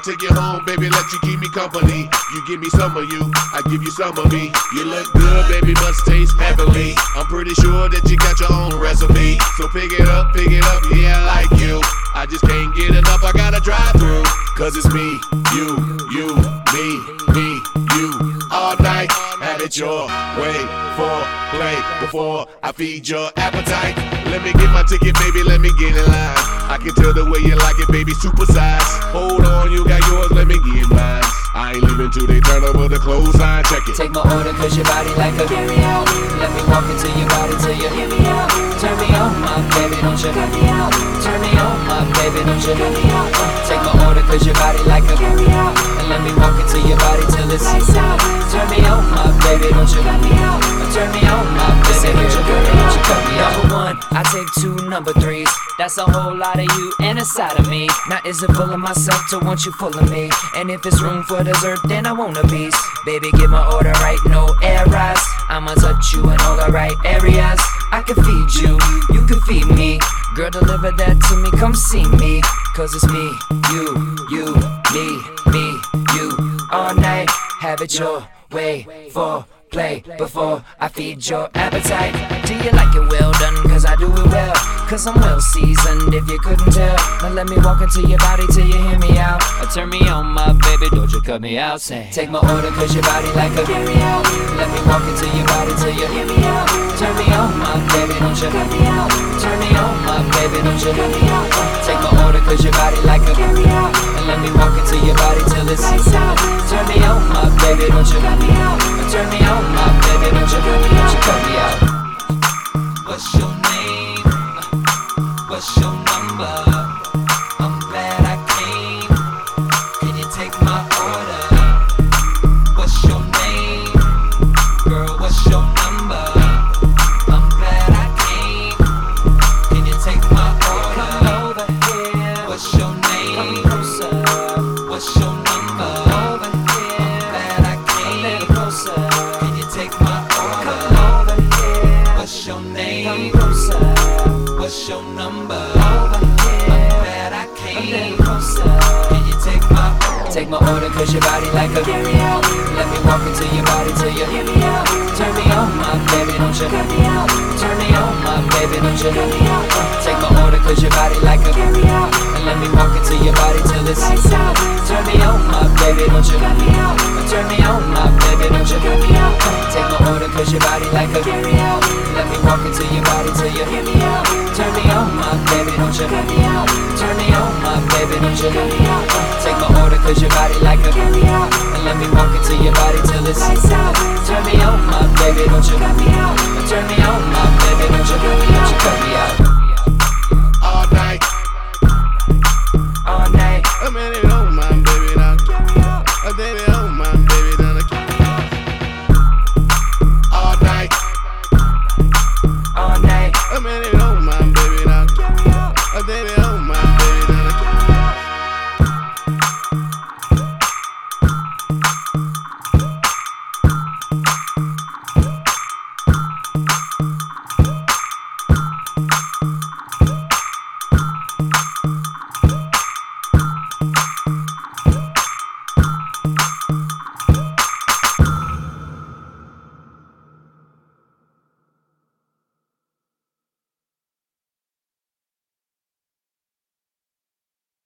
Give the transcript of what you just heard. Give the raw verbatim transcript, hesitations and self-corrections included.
take you home, baby, let you keep me company. You give me some of you, I give you some of me. You look good, baby, must taste heavenly. I'm pretty sure that you got your own recipe. So pick it up, pick it up, yeah, I like you. I just can't get enough, I gotta drive through. Cause it's me, you, you, me, me, you. All night, have it your way. For play before I feed your appetite. Let me get my ticket, baby, let me get in line. I can tell the way you like it, baby, super size. Hold on, you got yours, let me get mine. I ain't leaving till they turn over the clothesline, check it. Take my order cause your body like a carry out. Let me walk into your body till you hear me out. Turn me on, my baby, don't you cut me out. Turn me on, my baby, don't you cut me out. Take my order cause your body like a carry out. And let me walk into your body till it's lights out. Turn me on, my baby, don't you cut me out. Turn me on, my baby, don't you cut me out. You cut me out. Number one, I take two number threes. That's a whole lot of you and a side of me. Now is it full of myself to want you full of me? And if it's room for dessert, then I want a piece. Baby, get my order right, no errors. I'ma touch you in all the right areas. I can feed you, you can feed me. Girl, deliver that to me, come see me. Cause it's me, you, you, me, me, you. All night, have it your way. For play before I feed your appetite. Do you like it well done? Cause I do it well. Cause I'm well seasoned if you couldn't tell. Now let me walk into your body till you hear me out. Or turn me on, my baby, don't you cut me out. Say, take my order cause your body like a carry out. Let me walk into your body till you hear me out. Turn me on, my baby, don't you cut me out. Turn me on, my baby, don't you cut me out. Take my order cause your body like a carry out. And let me walk into your body till it's lights out. Turn me on, my baby, don't you cut me out. Turn me on, my baby, don't you cut me out. You cut me out. What's your name? What's your number? I'm glad I came. Can you take my order? What's your name? Girl, what's your number? I'm glad I came. Can you take my order? Come over here. What's your name? Come closer. What's your number? Over here. I'm glad I came. A little closer. Can you take my order? Come over here. What's your name? Come closer. What's your number? Over here. I'm glad I came. A little closer. Can you take my order? Take my order cause your body like a carry out. Let me walk into your body till you hear me out. Turn me on, my baby, don't you cut me out. Turn me on, my baby, don't you cut me out. Take my order cause your body like a carry out. And let me walk into your body till it's lights out. Turn me on, my baby, don't you cut me out. Turn me on, my baby, don't you cut me out. Take my order cause your body like a carry out. Let me walk into your body till you hear me out. Turn me on, my baby, don't you cut me out. Turn me on, my baby, don't you cut me out. Take my order cause your body like a carry out. And let me walk into your body till it's lights out. Turn me on, my baby, don't you cut me out. Turn me on, my baby, don't you cut me out. You cut me out. All night, all night. a minute on my baby, now carry out. A baby on my baby, now carry out. All night, all night. a minute on my baby, now carry out. A baby on